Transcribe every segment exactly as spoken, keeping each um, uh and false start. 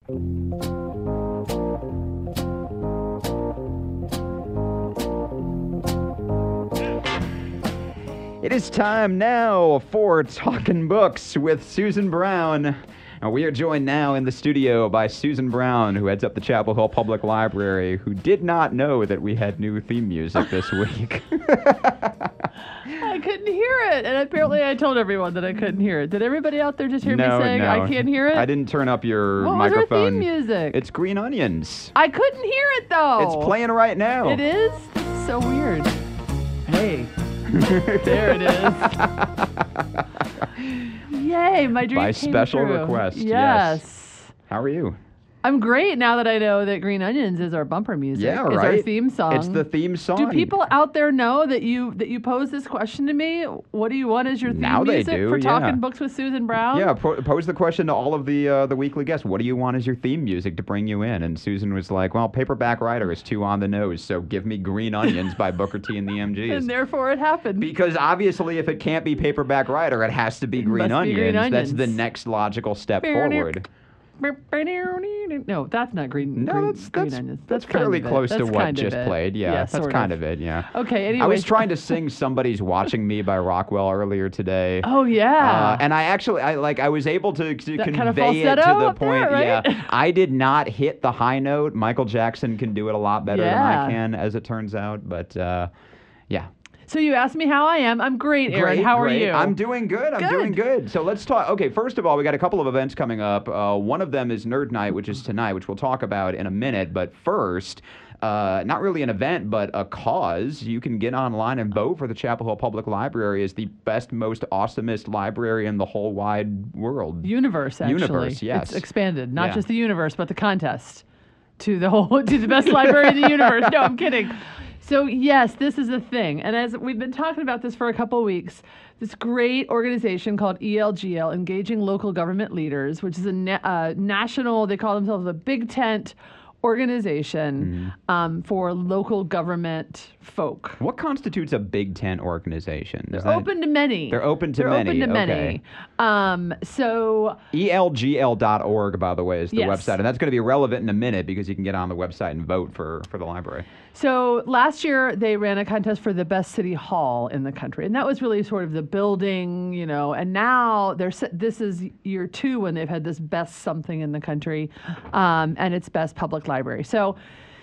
It is time now for Talking Books with Susan Brown. And we are joined now in the studio by Susan Brown, who heads up the Chapel Hill Public Library, who did not know that we had new theme music this week. I couldn't hear it, and apparently I told everyone that I couldn't hear it. Did everybody out there just hear no, me saying no. I can't hear it? I didn't turn up your what microphone. What was our theme music? It's Green Onions. I couldn't hear it, though. It's playing right now. It is? So weird. Hey. There it is. Yay, my dream By came special true. request, yes. yes. How are you? I'm great now that I know that Green Onions is our bumper music. Yeah, it's right. our theme song. It's the theme song. Do people out there know that you that you pose this question to me? What do you want as your theme Now they music do, for yeah. Talking Books with Susan Brown? Yeah, po- pose the question to all of the uh, the weekly guests. What do you want as your theme music to bring you in? And Susan was like, well, Paperback Writer is too on the nose, so give me Green Onions by Booker T and the M Gs. And therefore it happened. Because obviously if it can't be Paperback Writer, it has to be Green, must onions. be Green That's the Onions. next logical step Bear, bear. forward. No, that's not green. No, green, that's green that's, onions. that's kind fairly of it. close to That's what kind of just it. played. Yeah, that's sort kind of. it, yeah. Okay, anyway. I was trying to sing Somebody's Watching Me by Rockwell earlier today. Oh, yeah. Uh, and I actually, I like, I was able to, to That convey kind of it to falsetto the up there, point. right? Yeah, I did not hit the high note. Michael Jackson can do it a lot better than Yeah. I can, as it turns out. But uh, yeah. So you asked me how I am. I'm great, Aaron. Great, how great. are you? I'm doing good. I'm Good. doing good. So let's talk. Okay, first of all, we got a couple of events coming up. Uh, one of them is Nerd Night, which is tonight, which we'll talk about in a minute. But first, uh, not really an event, but a cause. You can get online and vote for the Chapel Hill Public Library as the best, most awesomest library in the whole wide world. Universe, actually. Universe, yes. It's expanded. Not Yeah. just the universe, but the contest to the whole to the best library in the universe. No, I'm kidding. So yes, this is a thing. And as we've been talking about this for a couple of weeks, this great organization called E L G L, Engaging Local Government Leaders, which is a na- uh, national, they call themselves a big tent organization Mm-hmm. um, for local government folk. What constitutes a Big Tent organization? Is They're that- open to many. They're open to They're many. open to okay. many. Um, so E L G L dot org, by the way, is the Yes. website. And that's going to be relevant in a minute because you can get on the website and vote for, for the library. So last year they ran a contest for the best city hall in the country, and that was really sort of the building, you know. And now they're s- this is year two when they've had this best something in the country, um, and it's best public library. So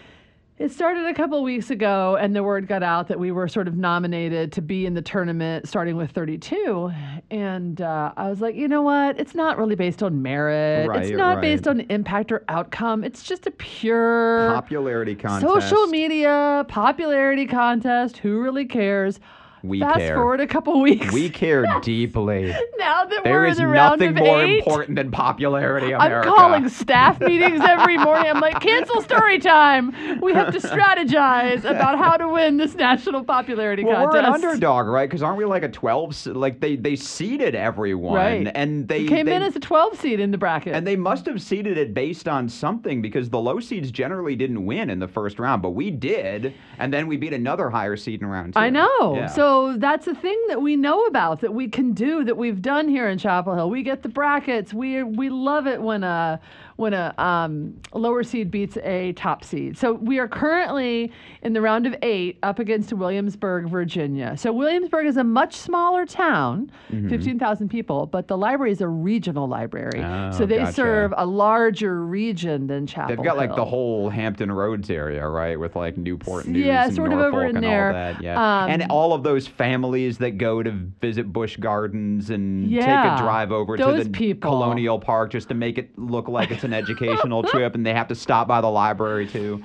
it started a couple of weeks ago, and the word got out that we were sort of nominated to be in the tournament, starting with thirty-two. And uh, I was like, you know what? It's not really based on merit. Right, it's not right. based on impact or outcome. It's just a pure Popularity contest. social media popularity contest. Who really cares? We Fast care. forward a couple weeks. We care deeply. Now that There we're in is the round nothing of more eight, important than popularity, I'm America. calling staff meetings every morning. I'm like, cancel story time. We have to strategize about how to win this national popularity Well, contest. we're an underdog, right? Because aren't we like a twelve? se- Like they they seeded everyone, Right. and they We came they, in as a twelve seed in the bracket. and they must have seeded it based on something because the low seeds generally didn't win in the first round, but we did, and then we beat another higher seed in round two. I know. Yeah. So that's a thing that we know about, that we can do, that we've done here in Chapel Hill. We get the brackets. We we love it when a when a um, lower seed beats a top seed. So we are currently in the round of eight up against Williamsburg, Virginia. So Williamsburg is a much smaller town, Mm-hmm. fifteen thousand people, but the library is a regional library. Oh, so they gotcha. serve a larger region than Chapel They've got like the Hill. whole Hampton Roads area, right, with like Newport News Yeah, and sort of Norfolk over in and there. all that. Yeah, Um, and all of those families that go to visit Busch Gardens and take Yeah, a drive over to those the people. Colonial Park just to make it look like it's an educational trip, and they have to stop by the library too.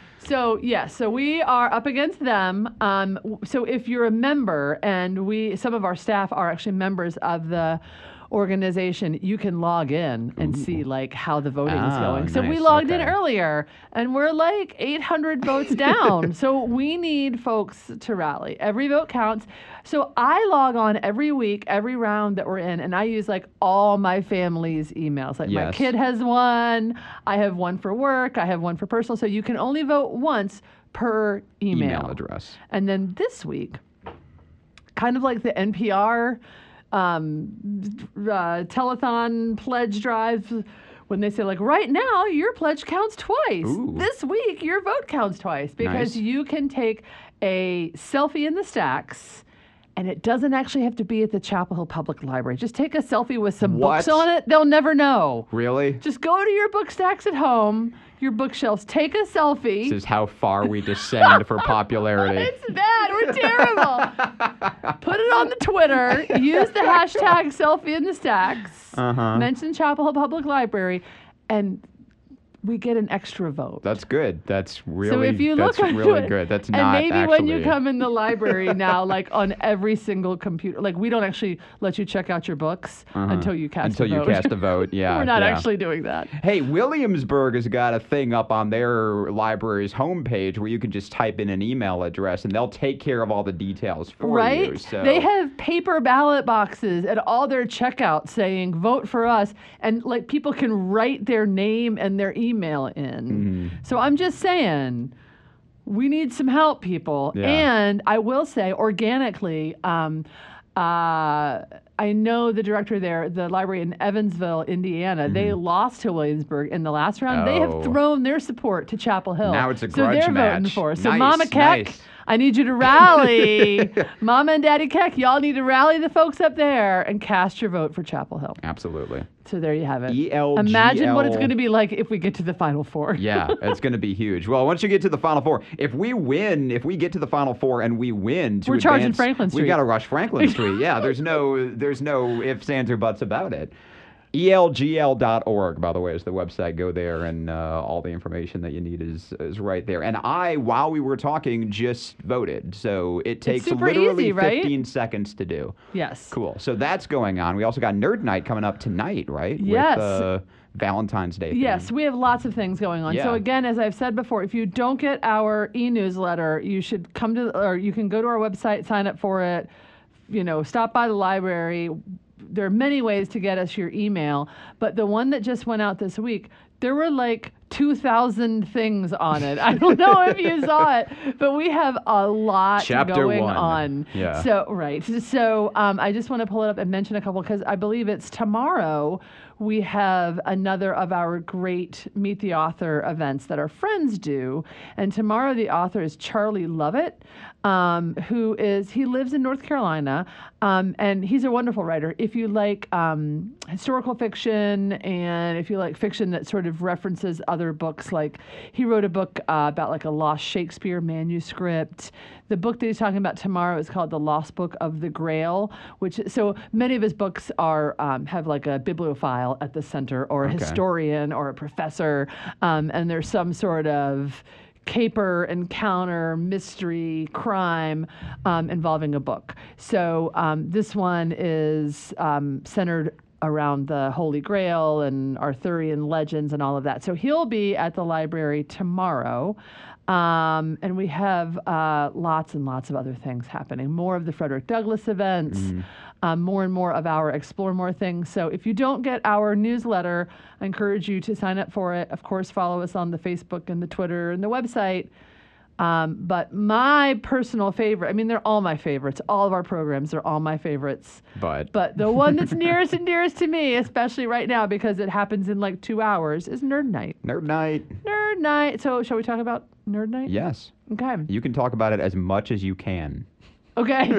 So yes, so we are up against them. Um, w- so if you're a member, and we, some of our staff are actually members of the organization, you can log in and see like how the voting is Oh, going. So we nice, logged in okay. earlier, and we're like eight hundred votes down. So we need folks to rally. Every vote counts. So I log on every week, every round that we're in, and I use like all my family's emails. Like my Yes. kid has one, I have one for work, I have one for personal. So you can only vote once per email. Email address. And then this week, kind of like the N P R um, uh, telethon pledge drive, when they say, like, right now, your pledge counts twice. Ooh. This week, your vote counts twice. Because Nice. you can take a selfie in the stacks, and it doesn't actually have to be at the Chapel Hill Public Library. Just take a selfie with some books What? on it. They'll never know. Really? Just go to your book stacks at home, your bookshelves, take a selfie. This is how far we descend for popularity. It's bad. We're terrible. Put it on the Twitter. Use the hashtag selfie in the stacks. Uh-huh. Mention Chapel Hill Public Library, and we get an extra vote. That's good. That's really so if you look that's onto really it, good. That's and not maybe actually. when you come in the library now, like on every single computer, like we don't actually let you check out your books Uh-huh. until you cast Until a you vote. cast a vote. Yeah. We're not yeah. actually doing that. Hey, Williamsburg has got a thing up on their library's homepage where you can just type in an email address and they'll take care of all the details for Right? you. So They have paper ballot boxes at all their checkouts saying vote for us, and like people can write their name and their email in. Mm-hmm. So I'm just saying we need some help, people. Yeah. And I will say organically, um, uh, I know the director there, the library in Evansville, Indiana, they lost to Williamsburg in the last round. They Mm-hmm. Oh. have thrown their support to Chapel Hill. Now it's a so grudge they're voting match. for us. So Nice, Mama Keck, nice. I need you to rally. Mama and Daddy Keck, y'all need to rally the folks up there and cast your vote for Chapel Hill. Absolutely. So there you have it. E L G L. Imagine what it's going to be like if we get to the Final Four. Yeah, it's going to be huge. Well, once you get to the Final Four, if we win, if we get to the Final Four and we win, to We're charging advance, Franklin Street. We got to rush Franklin Street. Yeah, there's no, there's no ifs, ands, or buts about it. E L G L dot org, by the way, is the website. Go there, and uh, all the information that you need is is right there. And I, while we were talking, just voted, so it takes super literally easy, right? fifteen seconds to do. Yes. Cool. So that's going on. We also got Nerd Night coming up tonight, right? Yes. With, uh, Valentine's Day. Yes, theme. we have lots of things going on. Yeah. So again, as I've said before, if you don't get our e-newsletter, you should come to, or you can go to our website, sign up for it. You know, stop by the library. There are many ways to get us your email, but the one that just went out this week, there were like two thousand things on it. I don't know if you saw it, but we have a lot Chapter going one. on. Yeah. So, right. So um, I just want to pull it up and mention a couple because I believe it's tomorrow. We have another of our great Meet the Author events that our friends do. And tomorrow the author is Charlie Lovett, um, who is, he lives in North Carolina, um, and he's a wonderful writer. If you like um, historical fiction and if you like fiction that sort of references other books, like he wrote a book uh, about like a lost Shakespeare manuscript. The book that he's talking about tomorrow is called The Lost Book of the Grail, which, so many of his books are, um, have like a bibliophile at the center or a Okay. historian or a professor, um, and there's some sort of caper, encounter, mystery, crime um, involving a book. So um, this one is um, centered around the Holy Grail and Arthurian legends and all of that. So he'll be at the library tomorrow. Um, and we have uh, lots and lots of other things happening. More of the Frederick Douglass events, um, more and more of our Explore More things. So if you don't get our newsletter, I encourage you to sign up for it. Of course, follow us on the Facebook and the Twitter and the website. Um, but my personal favorite, I mean, they're all my favorites. All of our programs are all my favorites. But, But the one that's nearest and dearest to me, especially right now because it happens in like two hours, is Nerd Night. Nerd Night. Nerd Night. So shall we talk about Nerd Night? Yes. Okay. You can talk about it as much as you can. Okay.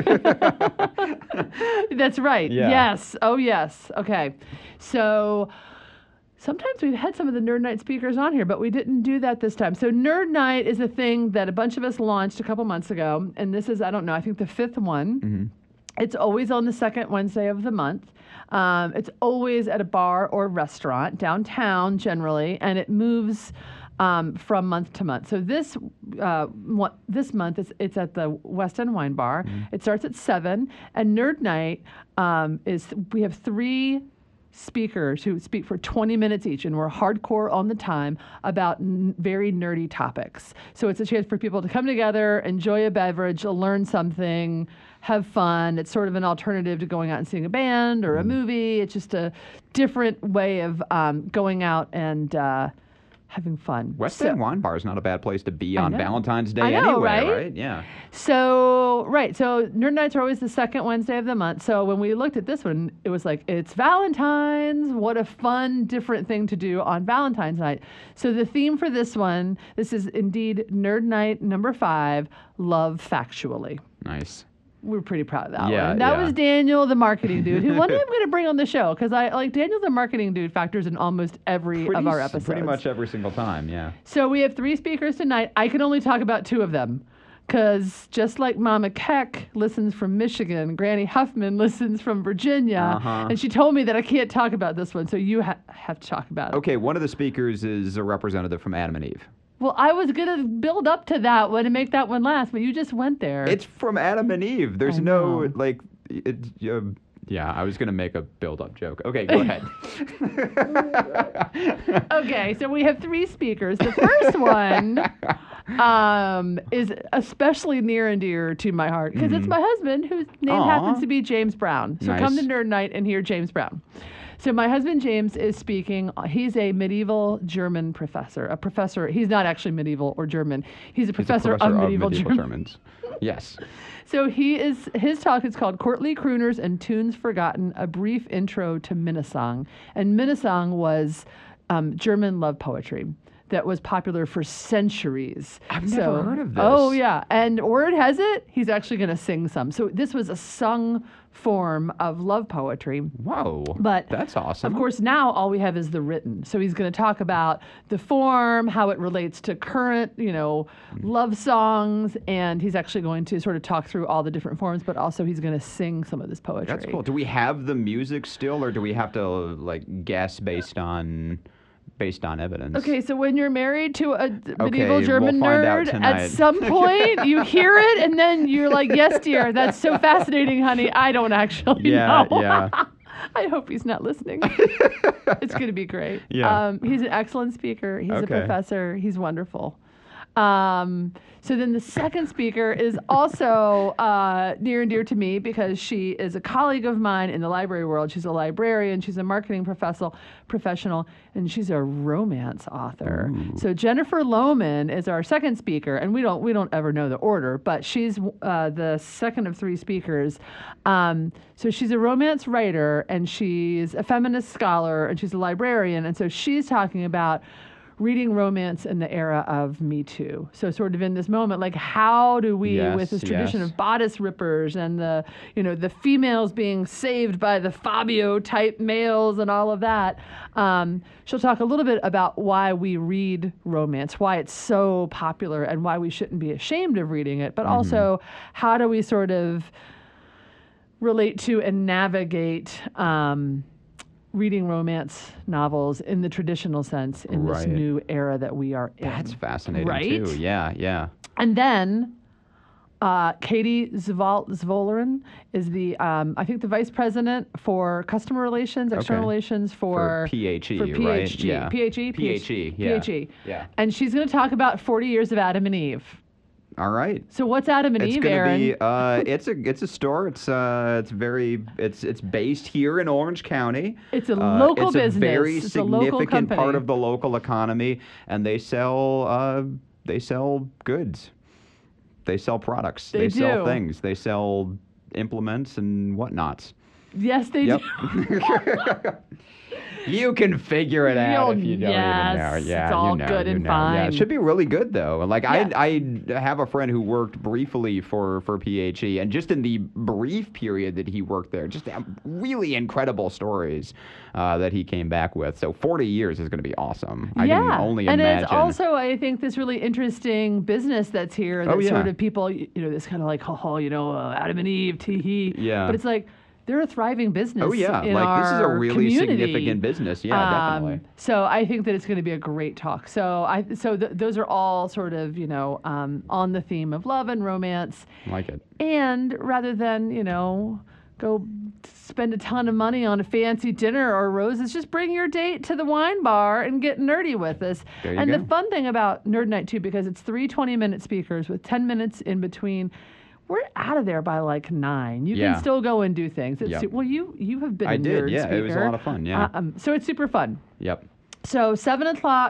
That's right. Yeah. Yes. Oh, yes. Okay. So sometimes we've had some of the Nerd Night speakers on here, but we didn't do that this time. So Nerd Night is a thing that a bunch of us launched a couple months ago. And this is, I don't know, I think the fifth one. Mm-hmm. It's always on the second Wednesday of the month. Um, it's always at a bar or restaurant downtown generally, and it moves um, from month to month. So this uh, mo- this month it's, it's at the West End Wine Bar. Mm-hmm. It starts at seven, and Nerd Night um, is we have three speakers who speak for twenty minutes each, and we're hardcore on the time about n- very nerdy topics. So it's a chance for people to come together, enjoy a beverage, learn something, have fun. It's sort of an alternative to going out and seeing a band or a movie. It's just a different way of um, going out and uh, having fun. West So- End Wine Bar is not a bad place to be I on know. Valentine's Day I know, anyway, right? Yeah. So, right. So, Nerd Nights are always the second Wednesday of the month. So, when we looked at this one, it was like, it's Valentine's. What a fun, different thing to do on Valentine's night. So, the theme for this one, this is indeed Nerd Night number five, Love Factually. Nice. We're pretty proud of that Yeah, one. That yeah. was Daniel, the marketing dude, who one day I'm going to bring on the show because I like Daniel, the marketing dude, factors in almost every Pretty, of our s- episodes. pretty much every single time, yeah. So we have three speakers tonight. I can only talk about two of them because just like Mama Keck listens from Michigan, Granny Huffman listens from Virginia, Uh-huh. and she told me that I can't talk about this one, so you ha- have to talk about it. Okay, one of the speakers is a representative from Adam and Eve. Well, I was going to build up to that one and make that one last, but you just went there. It's from Adam and Eve. There's I no, know. like, it, uh, yeah, I was going to make a build-up joke. Okay, go ahead. Okay, so we have three speakers. The first one um, is especially near and dear to my heart because it's my husband whose name Aw. happens to be James Brown. So come to Nice. Nerd Night and hear James Brown. So my husband James is speaking. He's a medieval German professor. A professor. He's not actually medieval or German. He's a He's a professor, of medieval, German. Germans. Yes. So he is. His talk is called "Courtly Crooners and Tunes Forgotten: A Brief Intro to Minnesang." And Minnesang was um, German love poetry that was popular for centuries. I've So- never heard of this. Oh yeah, and word has it he's actually going to sing some. So this was a sung form of love poetry. Whoa. But that's awesome. Of course, now all we have is the written. So he's going to talk about the form, how it relates to current, you know, love songs, and he's actually going to sort of talk through all the different forms. But also, he's going to sing some of this poetry. That's cool. Do we have the music still, or do we have to like guess based on based on evidence? Okay, so when you're married to a d- medieval we'll German find out nerd, tonight. at some point you hear it, and then you're like, "Yes, dear, that's so fascinating, honey." I don't actually Yeah, know. yeah. I hope he's not listening. It's going to be great. Yeah. Um, he's an excellent speaker. He's a Okay. professor. He's wonderful. Um, so then the second speaker is also uh, near and dear to me because she is a colleague of mine in the library world. She's a librarian. She's a marketing professor, professional, and she's a romance author. So Jennifer Lohman is our second speaker, and we don't we don't ever know the order, but she's uh, the second of three speakers. Um, so she's a romance writer, and she's a feminist scholar, and she's a librarian, and so she's talking about reading romance in the era of Me Too. So sort of in this moment, like how do we, Yes, with this tradition yes. of bodice rippers and the, you know, the females being saved by the Fabio type males and all of that. Um, she'll talk a little bit about why we read romance, why it's so popular and why we shouldn't be ashamed of reading it, but also how do we sort of relate to and navigate um, reading romance novels in the traditional sense in this Right. new era that we are in. That's fascinating Right? too. Yeah, yeah. And then uh, Katie Zvol- Zvolarin is the, um, I think, the vice president for customer relations, external Okay. relations for, For P H E, for right? P H G, Yeah. P H E, P H E, yeah. P H E. Yeah. And she's going to talk about forty years of Adam and Eve. All right. So what's Adam and It's Eve, gonna Aaron? be uh, it's a it's a store. It's uh it's very it's it's based here in Orange County. It's a Uh, local it's a business. very It's a local significant part company. of the local economy, and they sell uh they sell goods. They sell products. They sell do. things. They sell implements and whatnots. Yes, they Yep. do. You can figure it out if you don't Yes, even know. Yeah, it's all you know, good you and know. Yeah, fine. it should be really good though. Like Yeah. I, I have a friend who worked briefly for for P H E, and just in the brief period that he worked there, just have really incredible stories uh, that he came back with. So forty years is going to be awesome. I yeah, can only and imagine. it's also, I think, this really interesting business that's here. That Oh, yeah. sort of people, you know, this kind of like, ho ho, you know, uh, Adam and Eve, tee hee. Yeah. But it's like they're a thriving business. Oh yeah, in like this is a our really community. significant business. Yeah, Um, definitely. So I think that it's going to be a great talk. So I, so th- those are all sort of, you know, um, on the theme of love and romance. Like it. And rather than, you know, go spend a ton of money on a fancy dinner or roses, just bring your date to the wine bar and get nerdy with us. There you and go. the fun thing about Nerd Night, too, because it's three twenty-minute speakers with ten minutes in between, we're out of there by like nine. You Yeah. can still go and do things. It's Yep. su- well, you you have been I a did, nerd yeah, speaker. it was a lot of fun, yeah. Uh, um, so it's super fun. Yep. So seven o'clock,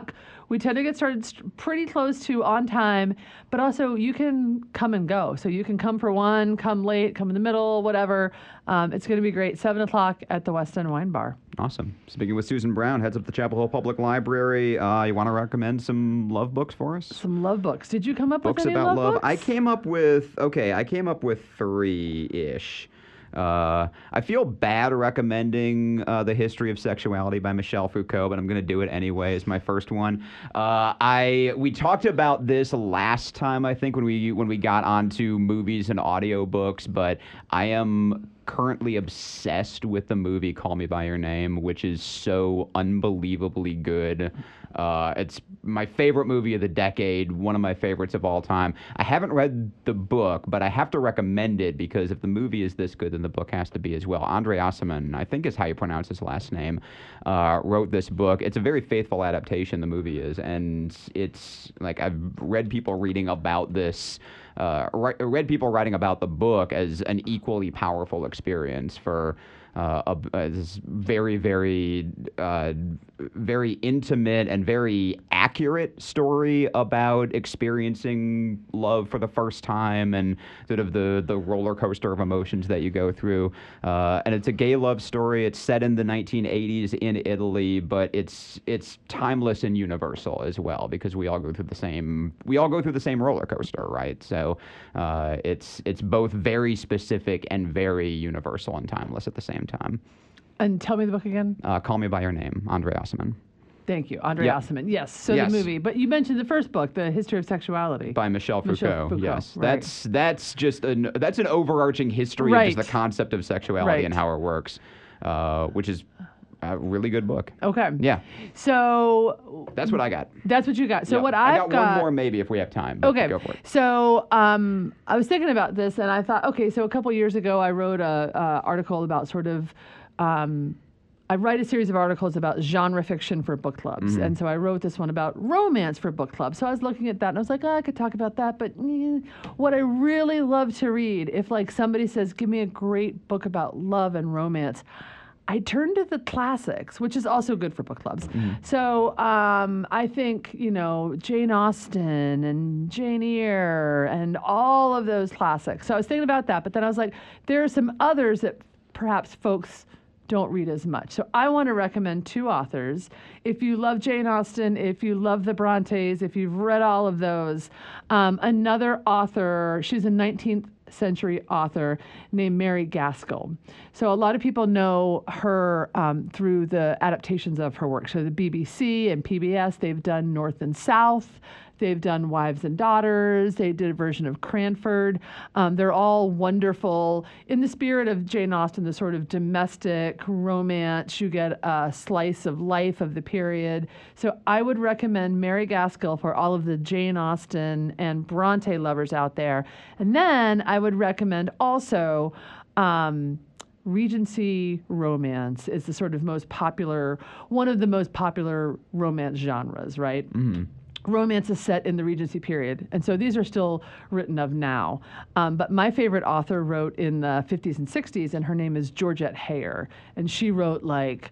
we tend to get started st- pretty close to on time, but also you can come and go. So you can come for one, come late, come in the middle, whatever. Um, it's going to be great. Seven o'clock at the West End Wine Bar. Awesome. Speaking with Susan Brown, heads up the Chapel Hill Public Library. Uh, you want to recommend some love books for us? Some love books. Did you come up Books with any about love, love. books? I came up with okay. I came up with three-ish. Uh, I feel bad recommending uh, The History of Sexuality by Michel Foucault, but I'm going to do it anyway as my first one. Uh, I we talked about this last time, I think, when we when we got onto movies and audiobooks, but I am currently obsessed with the movie Call Me By Your Name, which is so unbelievably good. Uh, it's my favorite movie of the decade, one of my favorites of all time. I haven't read the book, but I have to recommend it because if the movie is this good, then the book has to be as well. Andre Aciman, I think is how you pronounce his last name, uh, wrote this book. It's a very faithful adaptation, the movie is, and it's like I've read people reading about this, uh, re- read people writing about the book as an equally powerful experience for Uh, a, a this very, very, uh, very intimate and very accurate story about experiencing love for the first time and sort of the, the roller coaster of emotions that you go through. Uh, and it's a gay love story. It's set in the nineteen eighties in Italy, but it's it's timeless and universal as well because we all go through the same we all go through the same roller coaster, right? So uh, it's it's both very specific and very universal and timeless at the same time. And tell me the book again. Uh, Call Me By Your Name, Andre Aciman. Thank you, Andre Yep. Aciman. Yes, so Yes. the movie. But you mentioned the first book, The History of Sexuality. By Michel Foucault. Michel Foucault, Yes, right. that's that's just an that's an overarching history of Right. just the concept of sexuality Right. and how it works, uh, which is a really good book. Okay. Yeah, So that's what I got. that's what you got. So Yeah. what I I've got, one more maybe if we have time. But Okay. go for it. So um, I was thinking about this, and I thought, okay, so a couple years ago, I wrote a, a article about sort of. Um, I write a series of articles about genre fiction for book clubs, Mm-hmm. and so I wrote this one about romance for book clubs. So I was looking at that, and I was like, oh, I could talk about that, but eh, what I really love to read, if like somebody says, give me a great book about love and romance, I turn to the classics, which is also good for book clubs. So um, I think, you know, Jane Austen and Jane Eyre and all of those classics. So I was thinking about that, but then I was like, there are some others that perhaps folks don't read as much. So I want to recommend two authors. If you love Jane Austen, if you love the Brontes, if you've read all of those, um, another author, she's a nineteenth century author named Mary Gaskell. So a lot of people know her um, through the adaptations of her work. So the B B C and P B S, they've done North and South. They've done Wives and Daughters. They did a version of Cranford. Um, they're all wonderful. In the spirit of Jane Austen, the sort of domestic romance, you get a slice of life of the period. So I would recommend Mary Gaskell for all of the Jane Austen and Bronte lovers out there. And then I would recommend also um, Regency romance is the sort of most popular, one of the most popular romance genres, right? Mm-hmm. Romance is set in the Regency period, and so these are still written of now. Um, but my favorite author wrote in the fifties and sixties, and her name is Georgette Heyer, and she wrote like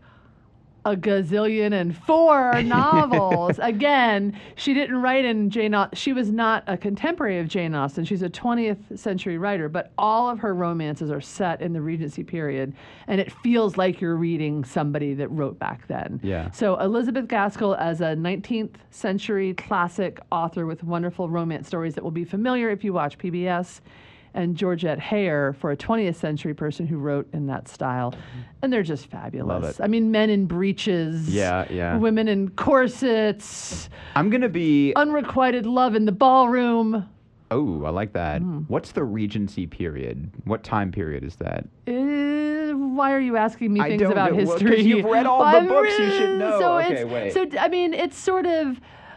a gazillion and four novels. Again, she didn't write in Jane Austen. She was not a contemporary of Jane Austen. She's a twentieth century writer, but all of her romances are set in the Regency period, and it feels like you're reading somebody that wrote back then. Yeah. So Elizabeth Gaskell as a nineteenth century classic author with wonderful romance stories that will be familiar if you watch P B S, and Georgette Heyer for a twentieth century person who wrote in that style. And they're just fabulous. Love it. I mean, men in breeches, Yeah, yeah. women in corsets, I'm gonna be. unrequited love in the ballroom. Oh, I like that. Mm. What's the Regency period? What time period is that? Uh, why are you asking me I things don't about know. Well, 'cause history? you've read all the I've books, you should read- know. So Okay, it's, wait. So I mean, it's sort of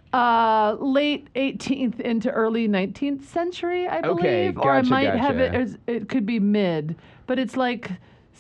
uh, late eighteenth into early nineteenth century, I believe. Okay, or I gotcha, might have it. gotcha. As, it could be mid, but it's like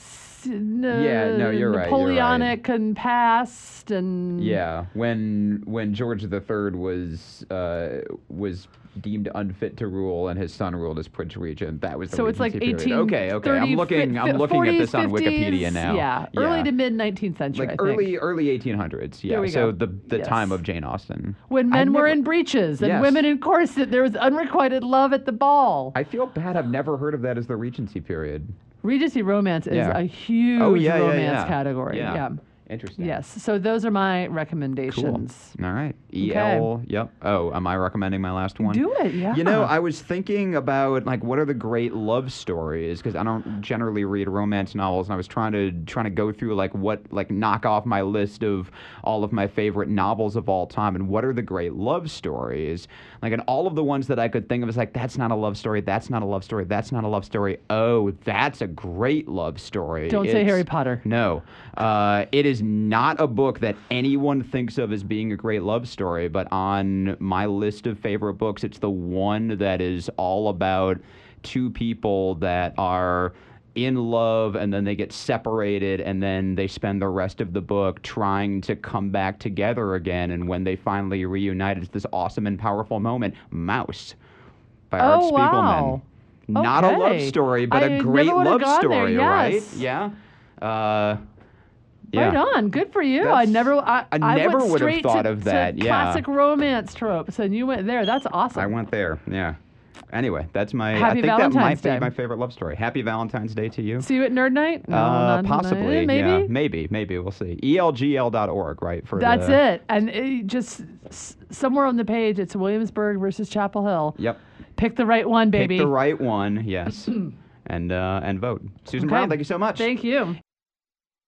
n- Yeah, no, you're right, you're right. Napoleonic and past and Yeah, when when George the Third was uh, was deemed unfit to rule and his son ruled as Prince Regent, that was the So it's like Regency period. eighteen Okay, okay. thirty, I'm looking. fi- I'm looking at this on forties, Wikipedia fifties, now. Yeah, early to mid nineteenth century. like I think. early early eighteen hundreds. Yeah. There we so go. the the Yes. time of Jane Austen. When I men were never- in breeches and Yes. women in corset, there was unrequited love at the ball. I feel bad. I've never heard of that as the Regency period. Regency romance is Yeah. a huge Oh yeah, yeah, romance yeah. category. Yeah. Yeah. Interesting. Yes. So those are my Cool. recommendations. All right. E L. Yep. Oh, am I recommending my last one? Do it, yeah. You know, I was thinking about like what are the great love stories because I don't generally read romance novels, and I was trying to trying to go through like what like knock off my list of all of my favorite novels of all time, and what are the great love stories? Like, and all of the ones that I could think of is like that's not a love story, that's not a love story, that's not a love story. Oh, that's a great love story. Don't say It's- Harry Potter. No, uh, it is not a book that anyone thinks of as being a great love story, but on my list of favorite books, it's the one that is all about two people that are in love and then they get separated and then they spend the rest of the book trying to come back together again. And when they finally reunite, it's this awesome and powerful moment. Mouse by Art Oh, Spiegelman. wow. Not a love Okay. story, but I a great never would've love gone there, story, right? yes. Yeah. Uh, yeah. Right on. Good for you. I That's- never. I, I I never went would have straight thought to, of that, To yeah. classic romance tropes, and you went there. That's awesome. I went there. Yeah. Anyway, that's my. I Happy think that might Valentine's be Day. my favorite love story. Happy Valentine's Day to you. See you at Nerd Night. No, uh, not- possibly. eh, maybe. Yeah. Maybe. Maybe. We'll see. E L G L dot org, right? For That's the, it. And it just s- somewhere on the page, it's Williamsburg versus Chapel Hill. Yep. Pick the right one, baby. Pick the right one. Yes. and uh, and vote. Susan Okay. Brown, thank you so much. Thank you.